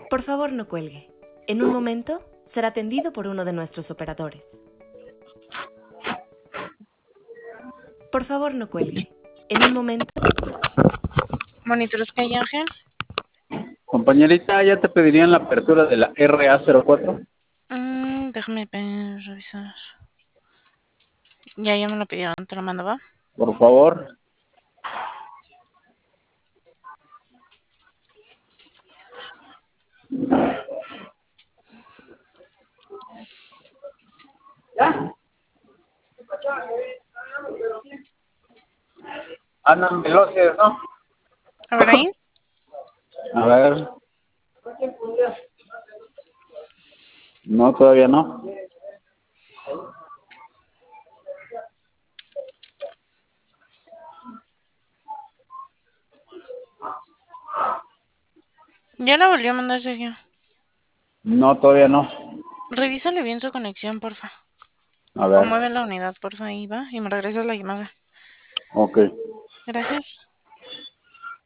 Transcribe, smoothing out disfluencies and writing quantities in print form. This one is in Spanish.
Por favor, no cuelgue. En un momento será atendido por uno de nuestros operadores. Por favor, no cuelgue. En un momento... Monitores calle Ángel. Compañerita, ¿ya te pedirían la apertura de la RA04? Déjame revisar. Ya me lo pidieron, te lo mando, ¿va? Por favor. ¿Ya? Andan veloces, ¿no? A ver ahí. A ver. No, todavía no. Ya la volvió a mandar, Sergio. No, todavía no. Revísale bien su conexión, porfa. A O ver. mueve la unidad, porfa, ahí va. Y me regresas la llamada. Ok. Gracias.